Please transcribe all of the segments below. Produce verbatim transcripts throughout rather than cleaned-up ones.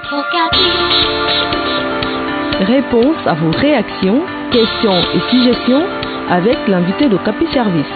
Réponse à vos réactions, questions et suggestions avec l'invité d'Okapi Service.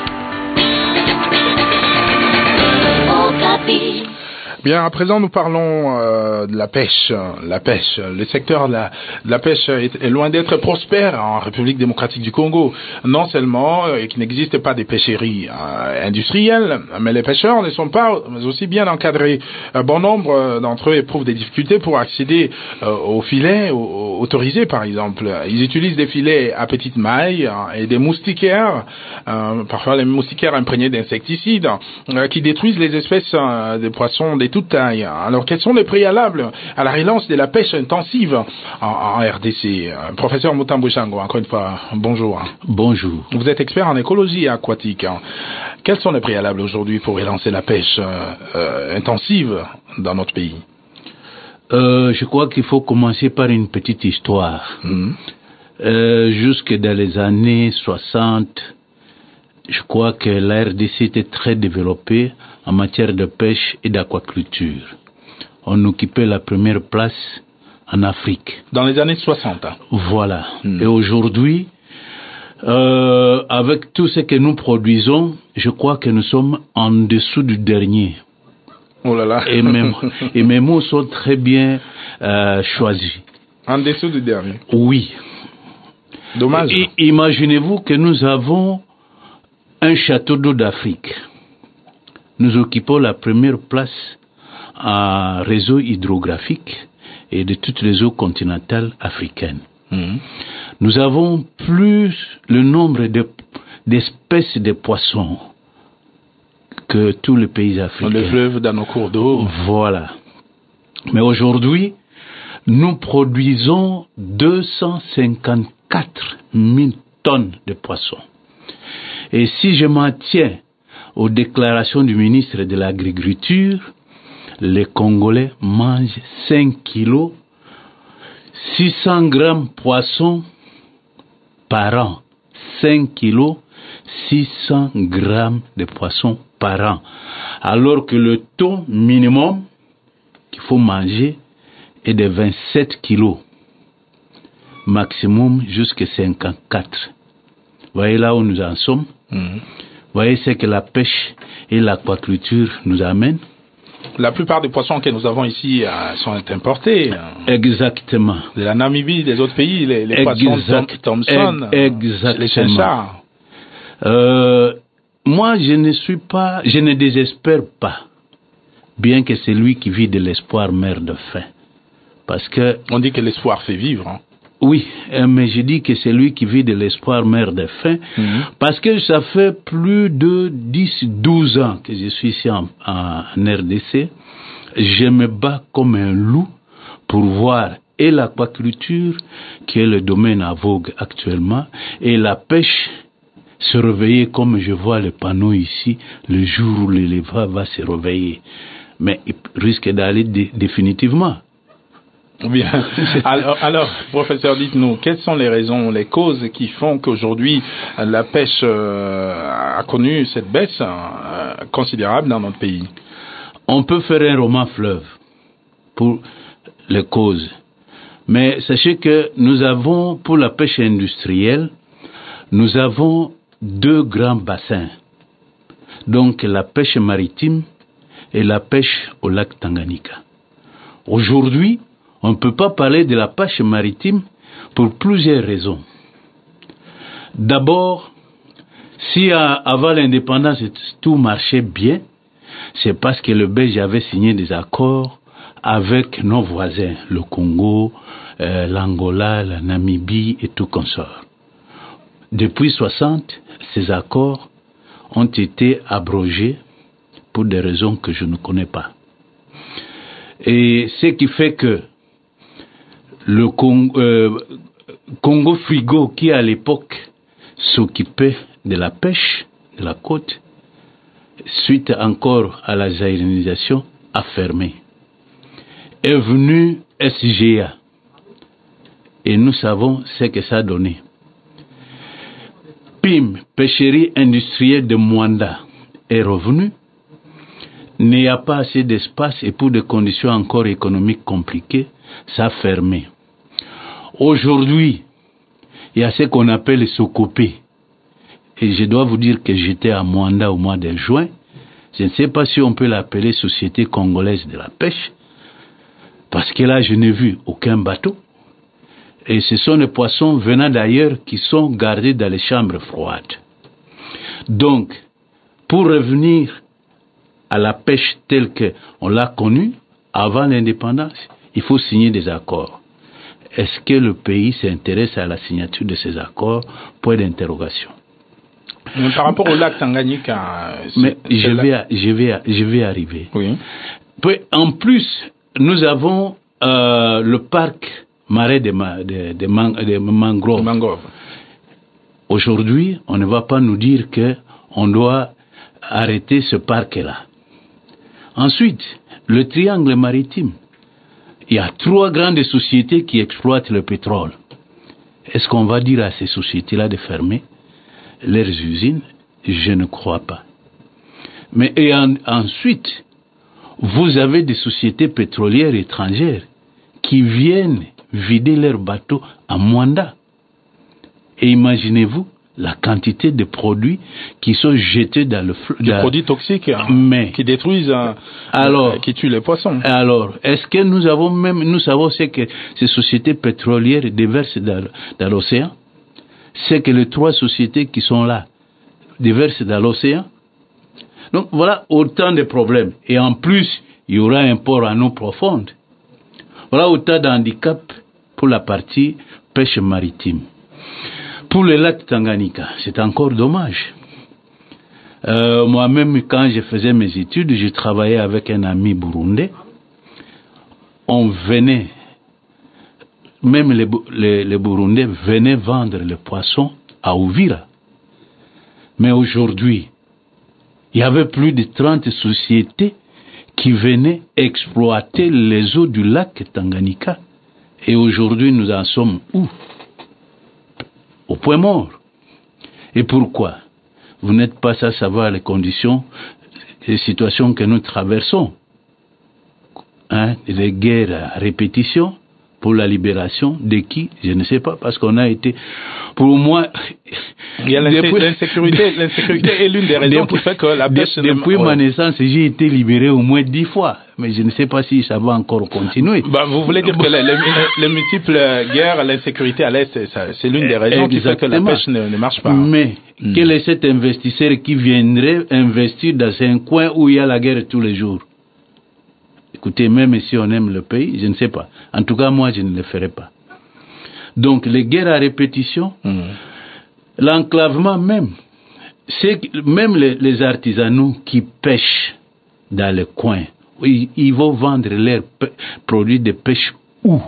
Okapi. Bien, à présent, nous parlons euh, de la pêche. La pêche, le secteur de la, de la pêche est, est loin d'être prospère en République démocratique du Congo. Non seulement euh, qu'il n'existe pas des pêcheries euh, industrielles, mais les pêcheurs ne sont pas aussi bien encadrés. Un bon nombre euh, d'entre eux éprouvent des difficultés pour accéder euh, aux filets aux, autorisés, par exemple. Ils utilisent des filets à petite maille euh, et des moustiquaires, euh, parfois les moustiquaires imprégnés d'insecticides, euh, qui détruisent les espèces euh, des poissons des toute taille. Alors, quels sont les préalables à la relance de la pêche intensive en, en R D C? euh, Professeur Mutambo Chango, encore une fois, bonjour. Bonjour. Vous êtes expert en écologie aquatique. Quels sont les préalables aujourd'hui pour relancer la pêche euh, euh, intensive dans notre pays? euh, Je crois qu'il faut commencer par une petite histoire. Mmh. Euh, jusque dans les années soixante, je crois que la R D C était très développée en matière de pêche et d'aquaculture. On occupait la première place en Afrique. Dans les années soixante. Voilà. Mmh. Et aujourd'hui, euh, avec tout ce que nous produisons, je crois que nous sommes en dessous du dernier. Oh là là. Et mes, et mes mots sont très bien euh, choisis. En dessous du dernier. Oui. Dommage. Et, imaginez-vous que nous avons un château d'eau d'Afrique. Nous occupons la première place en réseau hydrographique et de toutes les eaux continentales africaines. Mmh. Nous avons plus le nombre de, d'espèces de poissons que tous les pays africains. Dans les fleuves, dans nos cours d'eau. Voilà. Mais aujourd'hui, nous produisons deux cent cinquante-quatre mille tonnes de poissons. Et si je m'en tiens aux déclarations du ministre de l'Agriculture, les Congolais mangent cinq kilos, six cents grammes poisson par an. cinq kilos, six cents grammes de poisson par an. Alors que le taux minimum qu'il faut manger est de vingt-sept kilos. Maximum jusqu'à cinquante-quatre. Vous voyez là où nous en sommes? Mmh. Vous voyez ce que la pêche et l'aquaculture nous amènent? La plupart des poissons que nous avons ici euh, sont importés. Exactement. De la Namibie, des autres pays, les, les exact, poissons Thomson, exactement. les chinchards. Euh, moi, je ne suis pas, je ne désespère pas, bien que c'est lui qui vit de l'espoir meurt de faim. Parce que... On dit que l'espoir fait vivre, hein. Oui, mais je dis que c'est lui qui vit de l'espoir meurt de faim, mmh. parce que ça fait plus de dix douze ans que je suis ici en, en R D C. Je me bats comme un loup pour voir et l'aquaculture, qui est le domaine à vogue actuellement, et la pêche se réveiller comme je vois le panneau ici, le jour où l'éleveur va se réveiller. Mais il risque d'aller dé- définitivement. Bien. Alors, alors, professeur, dites-nous, quelles sont les raisons, les causes qui font qu'aujourd'hui la pêche euh, a connu cette baisse euh, considérable dans notre pays? On peut faire un roman fleuve pour les causes. Mais sachez que nous avons, pour la pêche industrielle, nous avons deux grands bassins. Donc la pêche maritime et la pêche au lac Tanganyika. Aujourd'hui, on ne peut pas parler de la pêche maritime pour plusieurs raisons. D'abord, si à, avant l'indépendance tout marchait bien, c'est parce que le Belge avait signé des accords avec nos voisins, le Congo, euh, l'Angola, la Namibie et tout consort. Depuis soixante, ces accords ont été abrogés pour des raisons que je ne connais pas. Et ce qui fait que le Congo, euh, Congo Frigo, qui à l'époque s'occupait de la pêche, de la côte, suite encore à la zaïrisation, a fermé. Est venu S G A. Et nous savons ce que ça a donné. P I M, pêcherie industrielle de Mwanda, est revenu. il n'y a pas assez d'espace et pour des conditions encore économiques compliquées, ça a fermé. Aujourd'hui, il y a ce qu'on appelle les Sokopé. Et je dois vous dire que j'étais à Mwanda au mois de juin. Je ne sais pas si on peut l'appeler Société congolaise de la pêche, parce que là, je n'ai vu aucun bateau. Et ce sont des poissons venant d'ailleurs qui sont gardés dans les chambres froides. Donc, pour revenir à la pêche telle qu'on l'a connue avant l'indépendance, il faut signer des accords. Est-ce que le pays s'intéresse à la signature de ces accords? Point d'interrogation. Mais par rapport au lac Tanganyika, mais je vais, je vais, je vais arriver. Oui. En plus, nous avons euh, le parc marais de, ma, de, de, man, de mangroves. mangrove. Aujourd'hui, on ne va pas nous dire que on doit arrêter ce parc-là. Ensuite, le triangle maritime. Il y a trois grandes sociétés qui exploitent le pétrole. Est-ce qu'on va dire à ces sociétés-là de fermer leurs usines? Je ne crois pas. Mais et en, ensuite, vous avez des sociétés pétrolières étrangères qui viennent vider leurs bateaux à Mwanda. Et imaginez-vous la quantité de produits qui sont jetés dans le fleuve. Des produits toxiques hein, mais, qui détruisent, euh, alors, euh, qui tuent les poissons. Alors, est-ce que nous avons même, nous savons ce que ces sociétés pétrolières déversent dans, dans l'océan? C'est que les trois sociétés qui sont là déversent dans l'océan. Donc voilà autant de problèmes. Et en plus, il y aura un port en eau profonde. Voilà autant d'handicaps pour la partie pêche maritime. Pour le lac Tanganyika, c'est encore dommage. Euh, moi-même, quand je faisais mes études, je travaillais avec un ami burundais. On venait, même les, les, les Burundais venaient vendre les poissons à Uvira. Mais aujourd'hui, il y avait plus de trente sociétés qui venaient exploiter les eaux du lac Tanganyika. Et aujourd'hui, nous en sommes où? Au point mort. Et pourquoi? Vous n'êtes pas à savoir les conditions, les situations que nous traversons. Hein? Les guerres à répétition pour la libération de qui? Je ne sais pas, parce qu'on a été, pour moi... Il y a l'insécurité, l'insécurité est l'une des raisons depuis, qui fait que la pêche... Depuis ouais. ma naissance, j'ai été libéré au moins dix fois, mais je ne sais pas si ça va encore continuer. Bah, vous voulez dire que les, les, les multiples guerres, l'insécurité à l'Est, c'est l'une des raisons Exactement. qui fait que la pêche ne, ne marche pas. Mais hmm. quel est cet investisseur qui viendrait investir dans un coin où il y a la guerre tous les jours? Écoutez, même si on aime le pays, je ne sais pas. En tout cas, moi, je ne le ferai pas. Donc, les guerres à répétition, hmm. l'enclavement même, c'est même les, les artisanaux qui pêchent dans le coin, ils, ils vont vendre leurs produits de pêche où?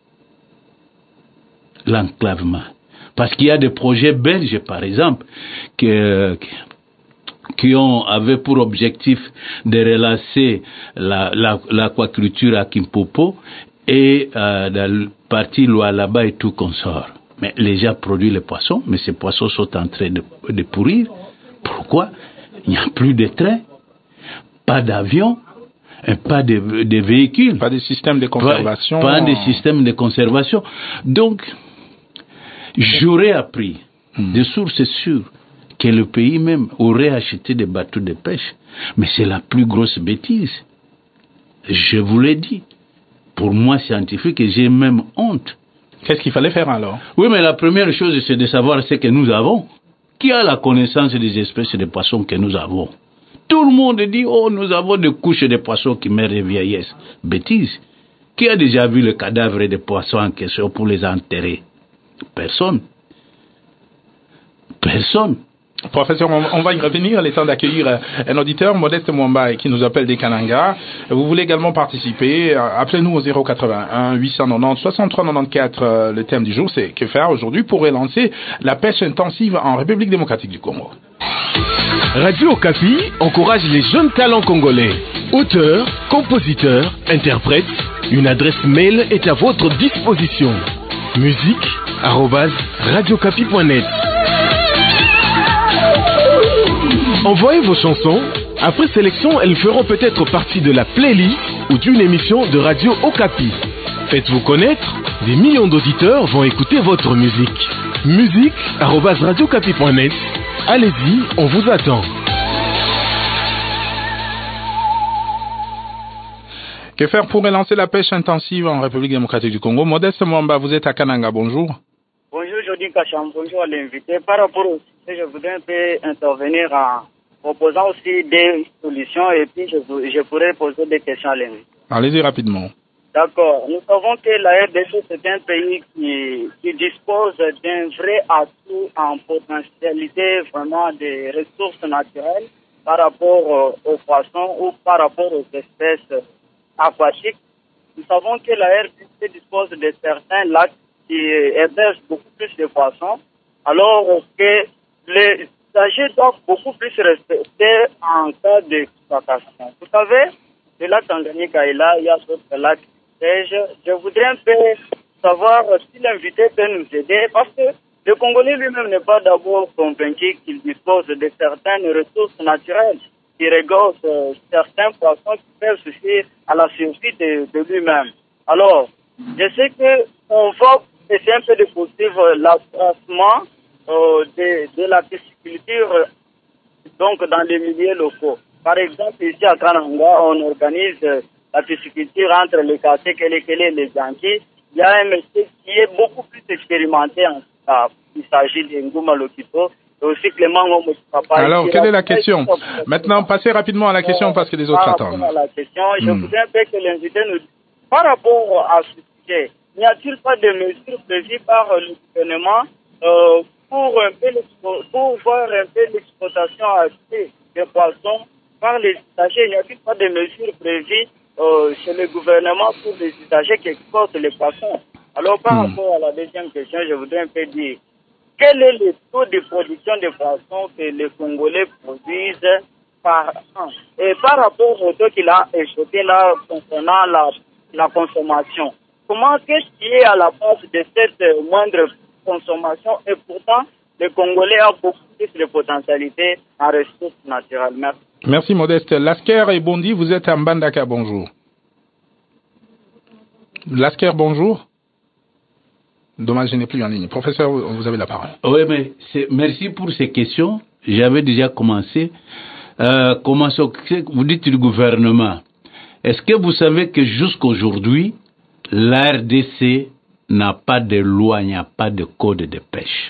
L'enclavement. Parce qu'il y a des projets belges, par exemple, que, qui ont avaient pour objectif de relancer la, la, l'aquaculture à Kimpopo et euh, dans le parti Lualaba et tout consort. Mais les gens produisent les poissons, mais ces poissons sont en train de, de pourrir. Pourquoi? Il n'y a plus de trains, pas d'avions, pas de, de véhicules. Pas de système de conservation. Pas, pas de système de conservation. Donc, j'aurais appris hmm. de sources sûres que le pays même aurait acheté des bateaux de pêche. Mais c'est la plus grosse bêtise. Je vous l'ai dit. Pour moi, scientifique, j'ai même honte. Qu'est-ce qu'il fallait faire alors? Oui, mais la première chose, c'est de savoir ce que nous avons. Qui a la connaissance des espèces de poissons que nous avons? Tout le monde dit, oh, nous avons des couches de poissons qui meurent de vieillesse. Bêtise. Qui a déjà vu le cadavre des poissons en question pour les enterrer? Personne. Personne. Professeur, on va y revenir. Il est temps d'accueillir un auditeur, Modeste Mwamba, qui nous appelle des Kananga. Vous voulez également participer? Appelez-nous au zéro quatre-vingt-un huit cent quatre-vingt-dix soixante-trois quatre-vingt-quatre. Le thème du jour, c'est que faire aujourd'hui pour relancer la pêche intensive en République démocratique du Congo. Radio Okapi encourage les jeunes talents congolais. Auteurs, compositeurs, interprètes, une adresse mail est à votre disposition. musique arobase radiocapi point net. Envoyez vos chansons Après sélection, elles feront peut-être partie de la playlist ou d'une émission de Radio Okapi. Faites-vous connaître, des millions d'auditeurs vont écouter votre musique. musique arobase radio okapi point net. Allez-y, on vous attend. Que faire pour relancer la pêche intensive en République démocratique du Congo? Modeste Mwamba, vous êtes à Kananga, bonjour. Bonjour, Jody Kacham, bonjour à l'invité. Par rapport au sujet, je voudrais un peu intervenir en proposant aussi des solutions et puis je, je pourrais poser des questions à l'invité. Allez-y rapidement. D'accord. Nous savons que la R D C, c'est un pays qui, qui dispose d'un vrai atout en potentialité vraiment des ressources naturelles par rapport aux poissons ou par rapport aux espèces aquatiques. Nous savons que la R D C dispose de certains lacs qui hébergent beaucoup plus de poissons, alors que les usagers doivent beaucoup plus respecter en cas d'exploitation. Vous savez, le lac Tanganyika est là, il y a d'autres lacs. Je, je voudrais un peu savoir si l'invité peut nous aider, parce que le Congolais lui-même n'est pas d'abord convaincu qu'il dispose de certaines ressources naturelles qui regorgent euh, certains poissons qui peuvent suffire à la survie de, de lui-même. Alors, je sais qu'on va essayer un peu de poursuivre l'accroissement euh, de, de la pisciculture euh, donc dans les milieux locaux. Par exemple, ici à Kananga, on organise euh, la pisciculture entre les Kassek et les Kélé et les Yankees. Il y a un monsieur qui est beaucoup plus expérimenté en ça. Il s'agit de Ngouma Lokito. Aussi Clément Papa. Alors, quelle est la question? Maintenant, passez rapidement à la question parce que les autres attendent. Par rapport à la question, je hmm. voudrais un peu que l'invité nous dise, par rapport à ce sujet, n'y a-t-il pas de mesures prévues par le gouvernement euh, pour, un peu pour voir un peu l'exploitation achetée des poissons par les usagers? N'y a-t-il pas de mesures prévues euh, chez le gouvernement pour les usagers qui exportent les poissons? Alors, par hmm. rapport à la deuxième question, je voudrais un peu dire, quel est le taux de production de poissons que les Congolais produisent par an? Et par rapport au taux qu'il a échoué là concernant la, la consommation, comment qu'est-ce qui est à la base de cette moindre consommation? Et pourtant, le Congolais a beaucoup plus de potentialités en ressources naturelles. Merci. Merci Modeste. Lasker et Bondi, vous êtes à Mbandaka, bonjour. Lasker, bonjour. Dommage, je n'ai plus en ligne. Professeur, vous avez la parole. Oui, mais c'est, merci pour ces questions. J'avais déjà commencé. Euh, commençons, vous dites le gouvernement. Est-ce que vous savez que jusqu'aujourd'hui, la R D C n'a pas de loi, il n'y a pas de code de pêche?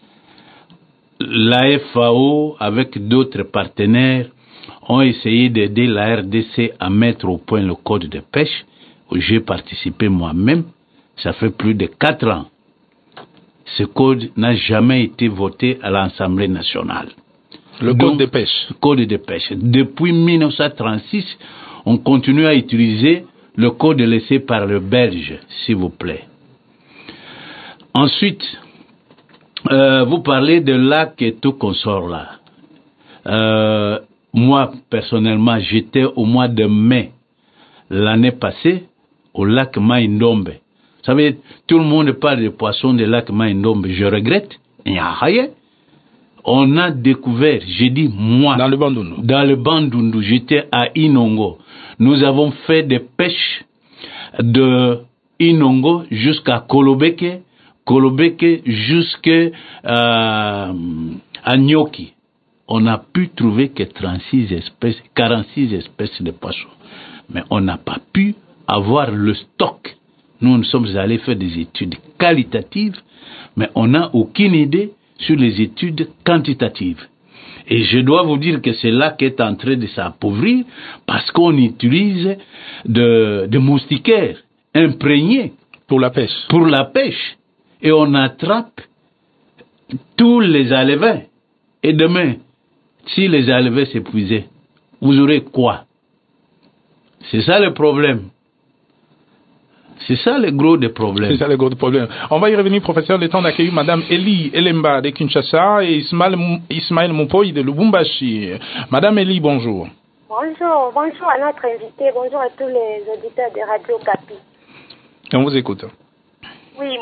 La F A O, avec d'autres partenaires, ont essayé d'aider la R D C à mettre au point le code de pêche, où j'ai participé moi-même. Ça fait plus de quatre ans. Ce code n'a jamais été voté à l'Assemblée nationale. Le Donc, code de pêche. Code de pêche. Depuis mille neuf cent trente-six, on continue à utiliser le code laissé par le Belge, s'il vous plaît. Ensuite, euh, vous parlez de lac et tout consort là. Euh, moi, personnellement, j'étais au mois de mai l'année passée au lac Maïndombe. Vous savez, tout le monde parle des poissons du lac Maïndombe. Je regrette, il n'y a rien. On a découvert, j'ai dit moi, dans le Bandundu. Dans le Bandundu, j'étais à Inongo. Nous avons fait des pêches de Inongo jusqu'à Kolobeke, Kolobeke jusqu'à euh, Nyoki. On a pu trouver que trente-six espèces, quarante-six espèces de poissons. Mais on n'a pas pu avoir le stock. Nous, nous sommes allés faire des études qualitatives, mais on n'a aucune idée sur les études quantitatives. Et je dois vous dire que c'est là qu'est en train de s'appauvrir parce qu'on utilise de, de moustiquaires imprégnés pour la pêche. Pour la pêche. Et on attrape tous les alevins. Et demain, si les alevins s'épuisaient, vous aurez quoi? C'est ça le problème. C'est ça le gros des problèmes. C'est ça le gros des problèmes. On va y revenir, professeur, le temps d'accueillir Madame Elie Elemba de Kinshasa et Ismaël, Ismaël Moupoy de Lubumbashi. Madame Elie, bonjour. Bonjour, bonjour à notre invité, bonjour à tous les auditeurs de Radio Okapi. On vous écoute. Oui,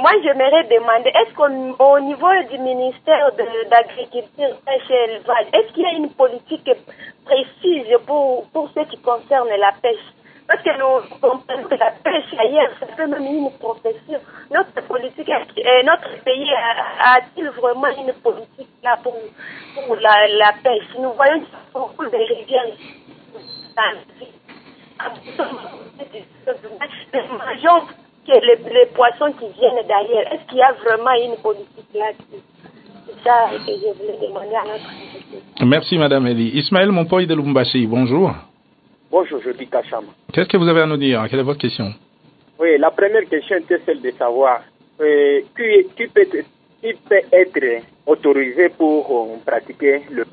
moi, j'aimerais demander, est-ce qu'au niveau du ministère de l'Agriculture, Pêche et Élevage, est-ce qu'il y a une politique précise pour, pour ce qui concerne la pêche? Parce que nous comprenons que la pêche ailleurs, c'est quand même une profession. Notre politique, notre pays a-t-il vraiment une politique là pour, pour la, la pêche? Nous voyons beaucoup de rivières. Nous mangeons que les, les poissons qui viennent d'ailleurs. Est-ce qu'il y a vraiment une politique là? C'est ça que je voulais demander à notre invité. Merci Madame Elie. Ismaël Mompoy de Lubumbashi, bonjour. Bonjour, je dis Kacham. Qu'est-ce que vous avez à nous dire? Quelle est votre question? Oui, la première question était celle de savoir euh, qui, qui, peut, qui peut être autorisé pour euh, pratiquer le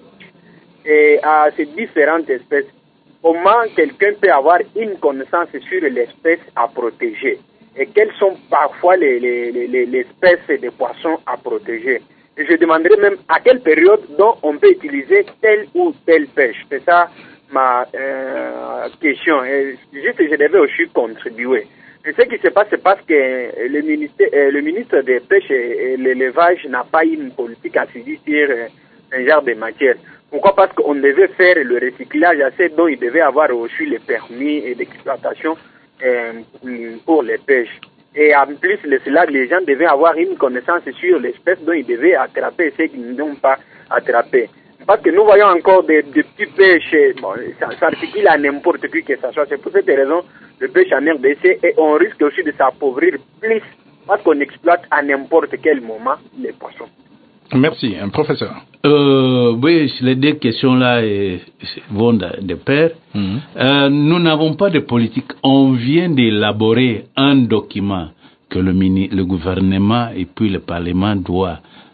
et à ces différentes espèces. Comment quelqu'un peut avoir une connaissance sur l'espèce à protéger et quelles sont parfois les, les, les, les espèces de poissons à protéger. Et je demanderai même à quelle période dont on peut utiliser telle ou telle pêche. C'est ça ma euh, question. Et juste, je devais aussi contribuer. Et ce qui se passe, c'est parce que le, ministère, euh, le ministre des Pêches et, et l'élevage n'a pas une politique à suivre sur euh, un genre de matière. Pourquoi? Parce qu'on devait faire le recyclage assez dont il devait avoir reçu les permis d'exploitation euh, pour les pêches. Et en plus de cela, les gens devaient avoir une connaissance sur l'espèce dont ils devaient attraper et ceux qui n'ont pas attrapé. Parce que nous voyons encore des, des petits pêches, bon, ça s'articule à n'importe qui que ce soit. C'est pour cette raison le pêche en R D C et on risque aussi de s'appauvrir plus parce qu'on exploite à n'importe quel moment les poissons. Merci, un professeur. Euh, oui, les deux questions-là vont de, de pair. Mm-hmm. euh, nous n'avons pas de politique. On vient d'élaborer un document que le, mini, le gouvernement et puis le Parlement doivent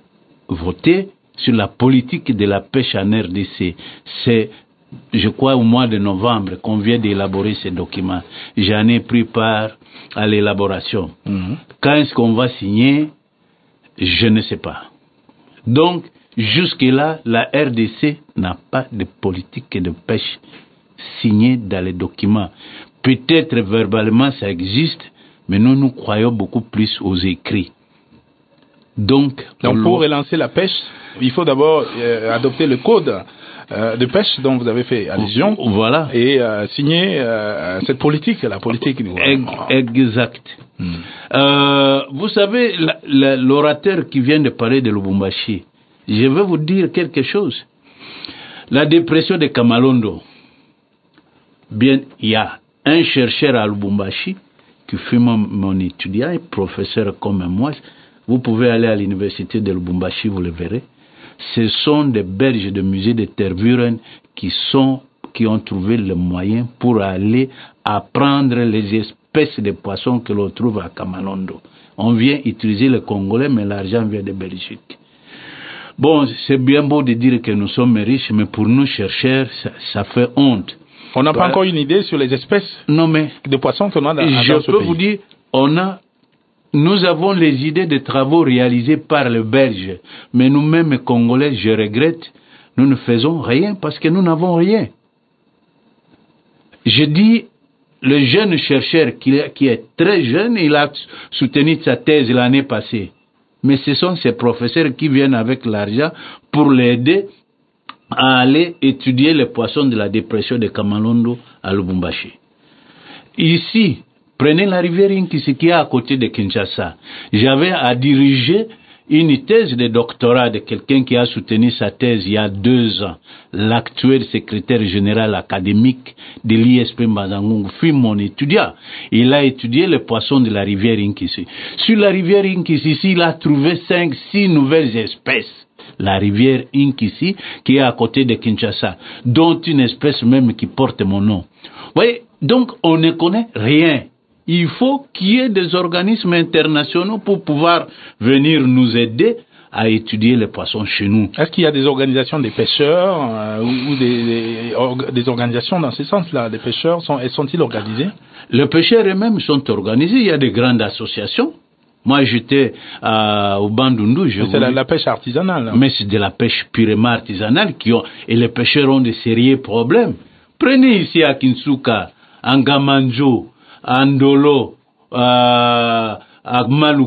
voter sur la politique de la pêche en R D C. C'est, je crois, au mois de novembre qu'on vient d'élaborer ce document. J'en ai pris part à l'élaboration. Mm-hmm. Quand est-ce qu'on va signer? Je ne sais pas. Donc, jusque-là, la R D C n'a pas de politique de pêche signée dans les documents. Peut-être verbalement ça existe, mais nous, nous croyons beaucoup plus aux écrits. Donc, Donc pour relancer la pêche, il faut d'abord euh, adopter le code euh, de pêche dont vous avez fait allusion. Voilà. Et euh, signer euh, cette politique, la politique. Exact. Hmm. Euh, vous savez, la, la, l'orateur qui vient de parler de Lubumbashi, je vais vous dire quelque chose. La dépression de Kamalondo, bien, il y a un chercheur à Lubumbashi qui fut mon, mon étudiant, un professeur comme moi. Vous pouvez aller à l'université de Lubumbashi, vous le verrez. Ce sont des berges de musée de Tervuren qui sont, qui ont trouvé le moyen pour aller apprendre les espèces de poissons que l'on trouve à Kamalondo. On vient utiliser le Congolais, mais l'argent vient de Belgique. Bon, c'est bien beau de dire que nous sommes riches, mais pour nous chercheurs, ça, ça fait honte. On n'a pas encore une idée sur les espèces non, mais de poissons qu'on a dans, dans je ce peux pays. vous dire, on a, nous avons les idées de travaux réalisés par les Belges, mais nous-mêmes, Congolais, je regrette, nous ne faisons rien parce que nous n'avons rien. Je dis, le jeune chercheur qui, qui est très jeune, il a soutenu sa thèse l'année passée. Mais ce sont ces professeurs qui viennent avec l'argent pour l'aider à aller étudier les poissons de la dépression de Kamalondo à Lubumbashi. Ici, prenez la rivière Inkisi qui est à côté de Kinshasa. J'avais à diriger une thèse de doctorat de quelqu'un qui a soutenu sa thèse il y a deux ans. L'actuel secrétaire général académique de l'I S P Mbazangungu fut mon étudiant. Il a étudié les poissons de la rivière Inkisi. Sur la rivière Inkisi, il a trouvé cinq, six nouvelles espèces. La rivière Inkisi, qui est à côté de Kinshasa, dont une espèce même qui porte mon nom. Vous voyez, donc on ne connaît rien. Il faut qu'il y ait des organismes internationaux pour pouvoir venir nous aider à étudier les poissons chez nous. Est-ce qu'il y a des organisations des pêcheurs euh, ou, ou des, des, orga, des organisations dans ce sens-là? Les pêcheurs, sont, sont-ils organisés? Les pêcheurs eux-mêmes sont organisés. Il y a des grandes associations. Moi, j'étais euh, au Bandundu. Mais c'est la, la pêche artisanale. Hein. Mais c'est de la pêche purement artisanale qui ont, et les pêcheurs ont de sérieux problèmes. Prenez ici à Kinsuka, à Ngamanjo, à Ndolo, à, à Maluku.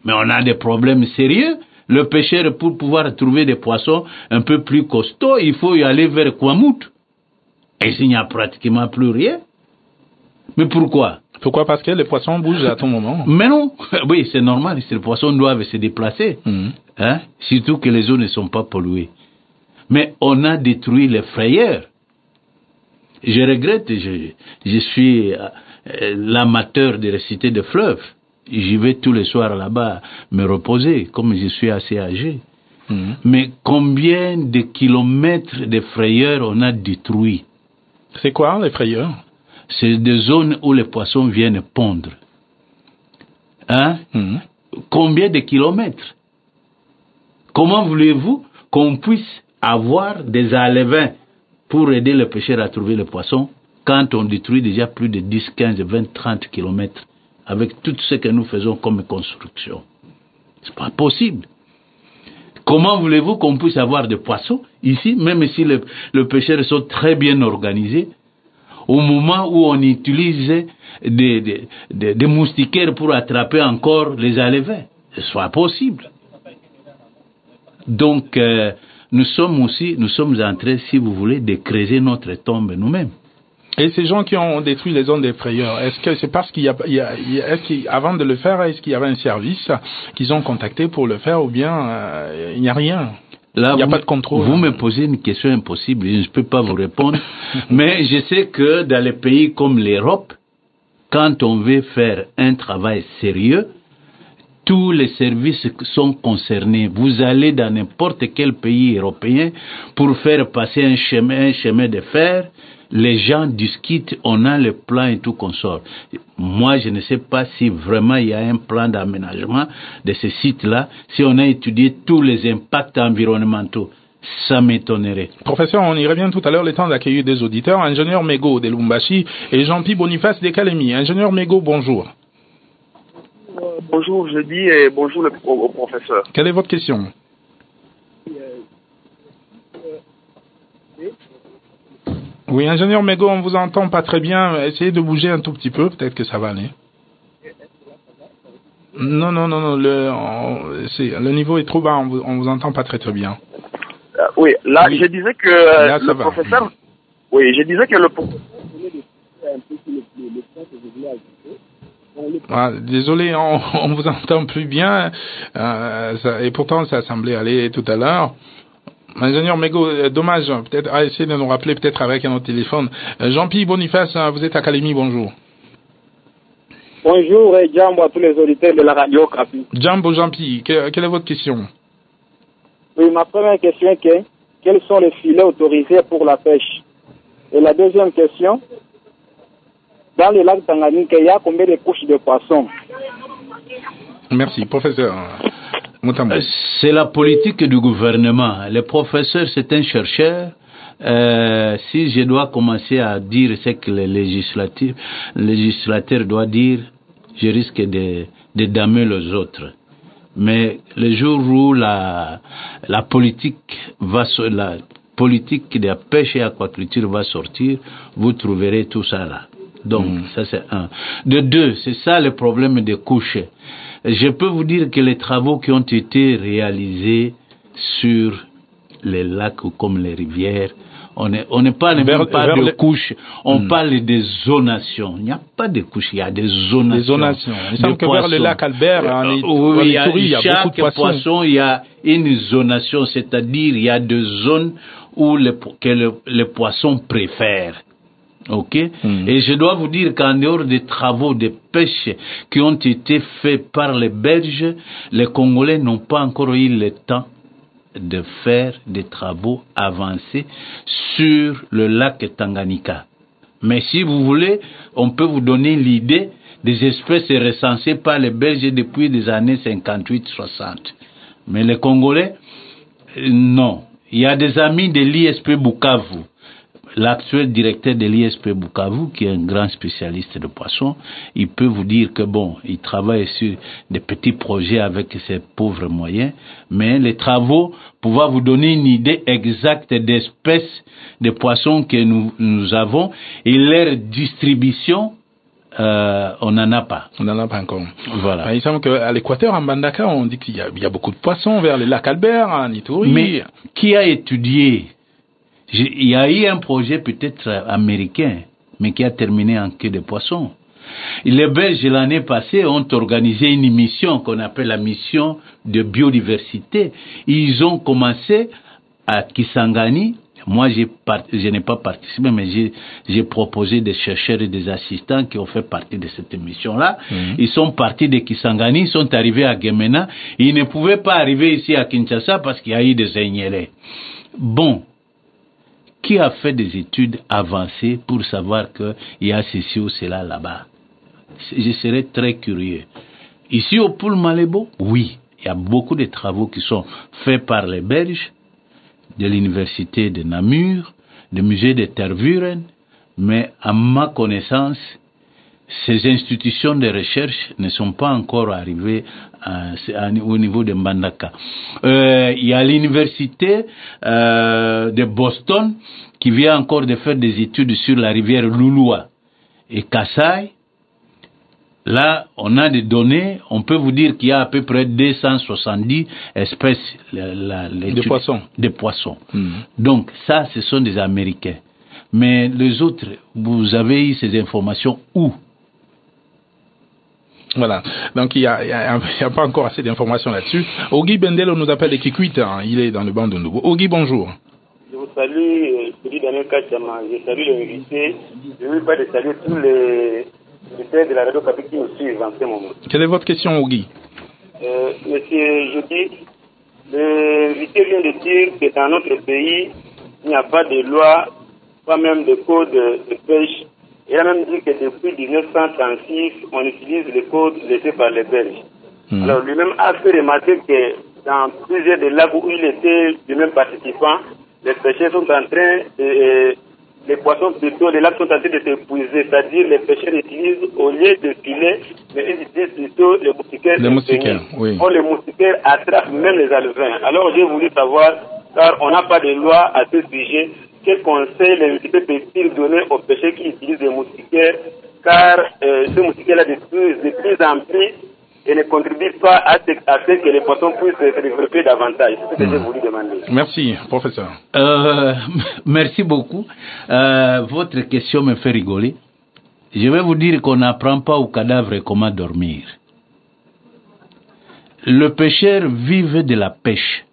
Mais on a des problèmes sérieux. Le pêcheur, pour pouvoir trouver des poissons un peu plus costauds, il faut y aller vers Kwamut. Et il n'y a pratiquement plus rien. Mais pourquoi? Pourquoi? Parce que les poissons bougent à tout moment. Mais non. Oui, c'est normal. Les poissons doivent se déplacer. Mmh. Hein? Surtout que les eaux ne sont pas polluées. Mais on a détruit les frayeurs. Je regrette, je, je suis euh, l'amateur de réciter des fleuves. J'y vais tous les soirs là-bas me reposer, comme je suis assez âgé. Mmh. Mais combien de kilomètres de frayeurs on a détruit? C'est quoi les frayeurs? C'est des zones où les poissons viennent pondre. Hein? Mmh. Combien de kilomètres? Comment voulez-vous qu'on puisse avoir des alevins pour aider les pêcheurs à trouver les poissons quand on détruit déjà plus de dix, quinze, vingt, trente kilomètres avec tout ce que nous faisons comme construction? C'est pas possible. Comment voulez-vous qu'on puisse avoir des poissons ici, même si les, les pêcheurs sont très bien organisés, au moment où on utilise des, des, des, des moustiquaires pour attraper encore les alevins? Ce n'est pas possible. Donc, euh, nous sommes aussi, nous sommes en train, si vous voulez, de creuser notre tombe nous-mêmes. Et ces gens qui ont détruit les zones des frayeurs, est-ce que c'est parce qu'il y a, il y a, il y a est-ce qu'avant de le faire, est-ce qu'il y avait un service qu'ils ont contacté pour le faire, ou bien euh, il n'y a rien? Là, il n'y a vous, pas de contrôle. Vous me posez une question impossible, je ne peux pas vous répondre. Mais je sais que dans les pays comme l'Europe, quand on veut faire un travail sérieux, tous les services sont concernés. Vous allez dans n'importe quel pays européen pour faire passer un chemin, un chemin de fer. Les gens discutent, on a le plan et tout consort. Moi, je ne sais pas si vraiment il y a un plan d'aménagement de ce site-là, si on a étudié tous les impacts environnementaux. Ça m'étonnerait. Professeur, on y revient tout à l'heure, le temps d'accueillir des auditeurs. Ingénieur Mego de Lumbashi et Jean-Pierre Boniface de Kalemi. Ingénieur Mego, bonjour. Euh, bonjour, je dis et bonjour le, au, au professeur. Quelle est votre question? Oui, ingénieur Mego, on vous entend pas très bien. Essayez de bouger un tout petit peu, peut-être que ça va aller. Non, non, non, non. Le, on, c'est, le niveau est trop bas, on vous, on vous entend pas très très bien. Euh, oui, là, oui. je disais que euh, là, le va. professeur. Oui, je disais que le professeur. Ah, désolé, on, on vous entend plus bien. Euh, ça, et pourtant, ça semblait aller tout à l'heure. Ingénieur Mego, dommage, peut-être à essayer de nous rappeler peut-être avec un autre téléphone. Jean-Pierre Boniface, vous êtes à Kalemi, bonjour. Bonjour et Jambo à tous les auditeurs de la radio Kapi. Jambo Jean-Pierre, que, quelle est votre question? Oui, ma première question est que, quels sont les filets autorisés pour la pêche? Et la deuxième question, dans le lac Tanganyika, il y a combien de couches de poissons? Merci, professeur. C'est la politique du gouvernement. Le professeur, c'est un chercheur. Euh, si je dois commencer à dire ce que le législatif, le législateur doit dire, je risque de, de damer les autres. Mais le jour où la, la politique va, la politique de la pêche et aquaculture va sortir, vous trouverez tout ça là. Donc, mmh. ça c'est un. De deux, c'est ça le problème des couches. Je peux vous dire que les travaux qui ont été réalisés sur les lacs comme les rivières, on n'est on pas, vers, pas vers de les... couches, on mmh. parle de zonation. Il n'y a pas de couches, il y a des zonations. Des zonations. Il semble que vers le lac Albert, en euh, oui, il y a, il y a chaque beaucoup de poissons. poisson, il y a une zonation, c'est-à-dire il y a des zones où le, que le, les poissons préfèrent. Ok, mmh. Et je dois vous dire qu'en dehors des travaux de pêche qui ont été faits par les Belges, les Congolais n'ont pas encore eu le temps de faire des travaux avancés sur le lac Tanganyika. Mais si vous voulez, on peut vous donner l'idée des espèces recensées par les Belges depuis les années cinquante-huit soixante. Mais les Congolais, non. Il y a des amis de l'I S P Bukavu. L'actuel directeur de l'I S P Bukavu, qui est un grand spécialiste de poissons, il peut vous dire que bon, il travaille sur des petits projets avec ses pauvres moyens, mais les travaux pouvoir vous donner une idée exacte d'espèces de poissons que nous, nous avons et leur distribution euh, on n'en a pas. On n'en a pas encore. Voilà. Il semble qu'à l'équateur, en Mbandaka, on dit qu'il y a, il y a beaucoup de poissons vers les lacs Albert, en Ituri. Mais qui a étudié? Il y a eu un projet peut-être américain, mais qui a terminé en queue de poisson. Les Belges, l'année passée, ont organisé une mission qu'on appelle la mission de biodiversité. Ils ont commencé à Kisangani. Moi, j'ai part... je n'ai pas participé, mais j'ai, j'ai proposé des chercheurs et des assistants qui ont fait partie de cette mission-là. Mmh. Ils sont partis de Kisangani, ils sont arrivés à Gemena. Ils ne pouvaient pas arriver ici à Kinshasa parce qu'il y a eu des Egnelés. Bon. Qui a fait des études avancées pour savoir qu'il y a ceci ou cela là-bas? Je serais très curieux. Ici au Poul Malebo, oui, il y a beaucoup de travaux qui sont faits par les Belges, de l'université de Namur, du musée de Tervuren, mais à ma connaissance, ces institutions de recherche ne sont pas encore arrivées à, à, au niveau de Mbandaka. Euh, il y a l'université euh, de Boston qui vient encore de faire des études sur la rivière Lulua et Kassai. Là, on a des données, on peut vous dire qu'il y a à peu près deux cent soixante-dix espèces la, la, de poissons. De poissons. Mmh. Donc, ça, ce sont des Américains. Mais les autres, vous avez eu ces informations où? Voilà, donc il n'y a, a, a pas encore assez d'informations là-dessus. Ogi Bendelo nous appelle de Kikwit, hein. Il est dans le banc de nouveau. Ogi, bonjour. Je vous salue, je suis Daniel Kachama, je salue l'invité, je ne veux pas de saluer tous les auditeurs de la radio Kapi qui nous suivent en ce moment. Quelle est votre question, Ogi? euh, Monsieur Jeudi, l'invité vient de dire que dans notre pays, il n'y a pas de loi, pas même de code de pêche. Il a même dit que depuis dix-neuf cent trente-six, on utilise les codes laissés par les Belges. Mmh. Alors lui-même a fait remarquer que dans plusieurs des lacs où il était lui-même participant, les pêcheurs sont en train de, les poissons plutôt, les lacs sont en train de s'épuiser, c'est-à-dire les pêcheurs utilisent au lieu de filet, mais ils utilisent plutôt les moustiquaires. Les moustiquaires, oui. Or les moustiquaires attrapent même les alevins. Alors j'ai voulu savoir, car on n'a pas de loi à ce sujet, quel conseil l'invité peut-il donner aux pêcheurs qui utilisent des moustiquaires, car euh, ces moustiquaires-là de plus, de plus en plus et ne contribuent pas à ce, à ce que les poissons puissent se développer davantage. C'est ce que mmh. j'ai voulu demander. Merci, professeur. Euh, merci beaucoup. Euh, votre question me fait rigoler. Je vais vous dire qu'on n'apprend pas au cadavre comment dormir. Le pêcheur vive de la pêche.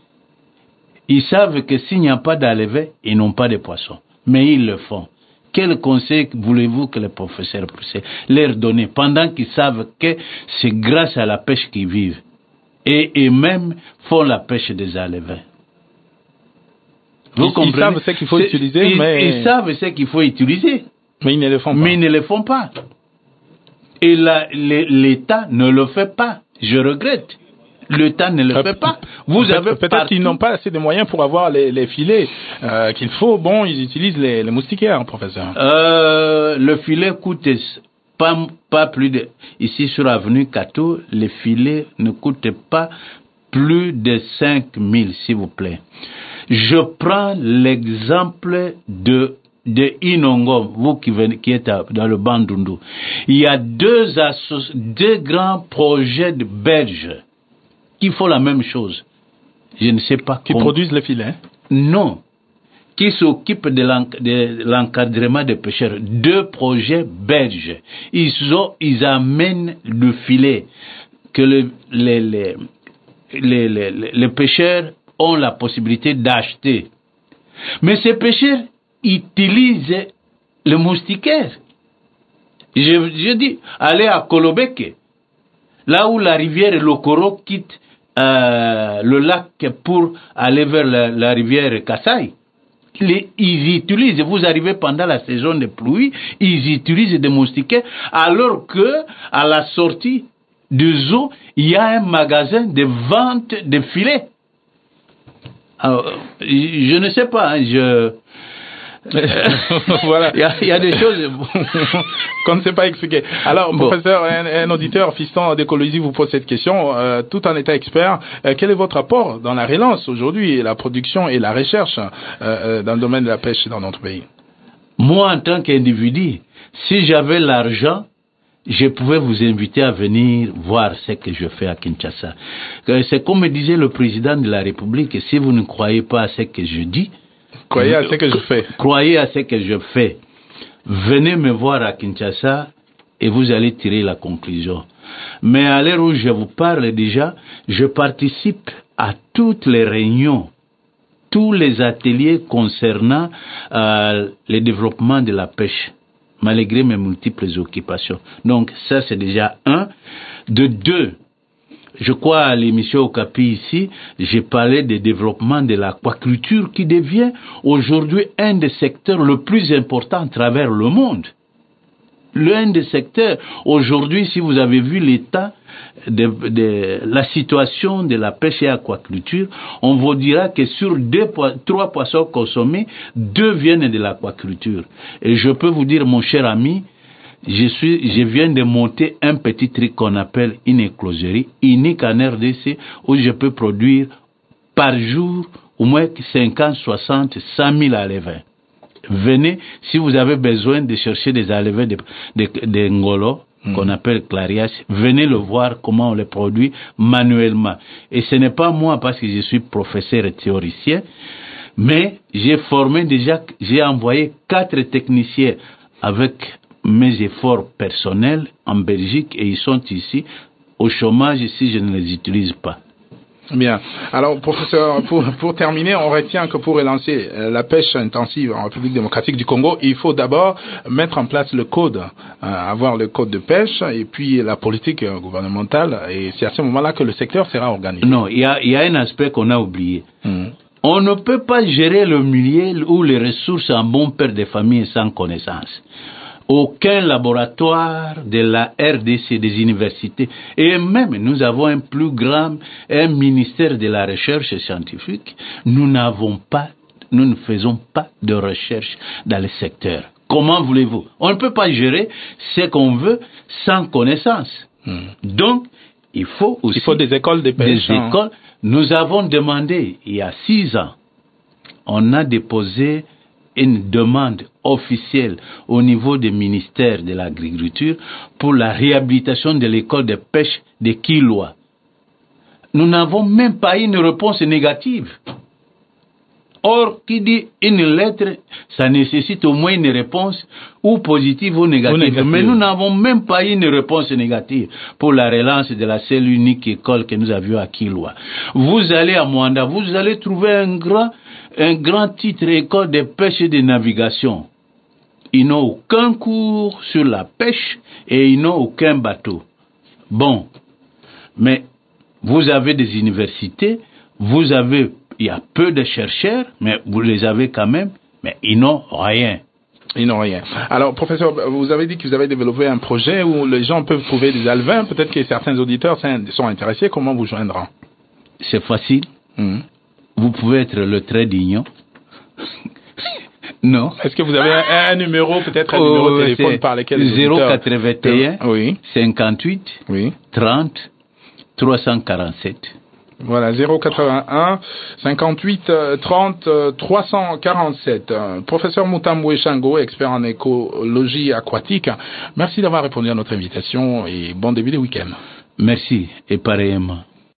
Ils savent que s'il n'y a pas d'alevin, ils n'ont pas de poissons. Mais ils le font. Quel conseil voulez-vous que les professeurs puissent leur donner pendant qu'ils savent que c'est grâce à la pêche qu'ils vivent? Et eux-mêmes font la pêche des alevins. Vous ils, comprenez? Ils savent ce qu'il faut c'est, utiliser, ils, mais... Ils savent ce qu'il faut utiliser. Mais ils ne le font pas. Mais ils ne le font pas. Et la, l'État ne le fait pas. Je regrette. L'État ne le euh, fait pas. Vous peut-être, avez peut-être partout... qu'ils n'ont pas assez de moyens pour avoir les, les filets euh, qu'il faut. Bon, ils utilisent les, les moustiquaires, professeur. Euh, le filet coûte pas, pas plus de... Ici, sur l'avenue Cato, les filets ne coûtent pas plus de cinq mille, s'il vous plaît. Je prends l'exemple de de Inongo, vous qui, venez, qui êtes à, dans le Bandundu. Il y a deux, assos, deux grands projets de Belges qui font la même chose. Je ne sais pas. Qui comment. Produisent les filets? Non. Qui s'occupent de, l'enc- de l'encadrement des pêcheurs. Deux projets belges. Ils, ont, ils amènent le filet que le, les, les, les, les, les, les pêcheurs ont la possibilité d'acheter. Mais ces pêcheurs utilisent le moustiquaire. Je, je dis, allez à Kolobeke, là où la rivière Lokoro quitte euh, le lac pour aller vers la, la rivière Kassai. Les, ils utilisent, vous arrivez pendant la saison de pluie, ils utilisent des moustiquaires, alors que à la sortie du zoo, il y a un magasin de vente de filets. Alors, je ne sais pas, hein, je... voilà. Il y, a, il y a des choses qu'on ne sait pas expliquer. Alors, bon. Professeur, un, un auditeur, Fiston d'Écologie, vous pose cette question. Euh, tout en état expert, euh, quel est votre apport dans la relance aujourd'hui, la production et la recherche euh, dans le domaine de la pêche dans notre pays? Moi, en tant qu'individu, si j'avais l'argent, je pouvais vous inviter à venir voir ce que je fais à Kinshasa. C'est comme me disait le président de la République, si vous ne croyez pas à ce que je dis, croyez à ce que je fais. Croyez à ce que je fais. Venez me voir à Kinshasa et vous allez tirer la conclusion. Mais à l'heure où je vous parle déjà, je participe à toutes les réunions, tous les ateliers concernant euh, le développement de la pêche, malgré mes multiples occupations. Donc ça c'est déjà un. De deux, je crois à l'émission Okapi ici, j'ai parlé du développement de l'aquaculture qui devient aujourd'hui un des secteurs le plus important à travers le monde. L'un des secteurs, aujourd'hui, si vous avez vu l'état de, de la situation de la pêche et aquaculture, on vous dira que sur deux, trois poissons consommés, deux viennent de l'aquaculture. Et je peux vous dire, mon cher ami, je suis, je viens de monter un petit truc qu'on appelle une écloserie unique en R D C où je peux produire par jour au moins cinquante, soixante, cent mille alevins. Venez, si vous avez besoin de chercher des alevins de, de, de ngolo, mmh. qu'on appelle clarias, venez le voir comment on les produit manuellement. Et ce n'est pas moi parce que je suis professeur et théoricien, mais j'ai formé déjà, j'ai envoyé quatre techniciens avec mes efforts personnels en Belgique et ils sont ici au chômage si je ne les utilise pas. Bien. Alors, professeur, pour, pour terminer, on retient que pour relancer la pêche intensive en République démocratique du Congo, il faut d'abord mettre en place le code, euh, avoir le code de pêche et puis la politique gouvernementale. Et c'est à ce moment-là que le secteur sera organisé. Non, il y a, il y a un aspect qu'on a oublié. Mmh. On ne peut pas gérer le milieu ou les ressources en bon père de famille sans connaissance. Aucun laboratoire de la R D C, des universités, et même nous avons un plus grand, un ministère de la recherche scientifique, nous n'avons pas, nous ne faisons pas de recherche dans le secteur. Comment voulez-vous? On ne peut pas gérer ce qu'on veut sans connaissance. Hmm. Donc, il faut aussi... Il faut des écoles de pêche. Des écoles. Nous avons demandé, il y a six ans, on a déposé une demande officielle au niveau du ministère de l'Agriculture pour la réhabilitation de l'école de pêche de Kilwa. Nous n'avons même pas une réponse négative. Or, qui dit une lettre, ça nécessite au moins une réponse ou positive ou négative. Ou négative. Mais nous n'avons même pas une réponse négative pour la relance de la seule unique école que nous avions à Kilwa. Vous allez à Mwanda, vous allez trouver un grand un grand titre école de pêche et de navigation. Ils n'ont aucun cours sur la pêche et ils n'ont aucun bateau. Bon, mais vous avez des universités, vous avez, il y a peu de chercheurs, mais vous les avez quand même, mais ils n'ont rien. Ils n'ont rien. Alors, professeur, vous avez dit que vous avez développé un projet où les gens peuvent trouver des alevins. Peut-être que certains auditeurs sont intéressés. Comment vous joindront? C'est facile. Mmh. Vous pouvez être le trait d'union. Non. Est-ce que vous avez un, un numéro, peut-être un oh, numéro de téléphone par lequel les zéro quatre-vingt-un oui. cinquante-huit oui. trente trois cent quarante-sept. Voilà, zéro quatre-vingt-un cinquante-huit trente trois cent quarante-sept. Professeur Mutambo Shango, expert en écologie aquatique, merci d'avoir répondu à notre invitation et bon début de week-end. Merci et pareillement.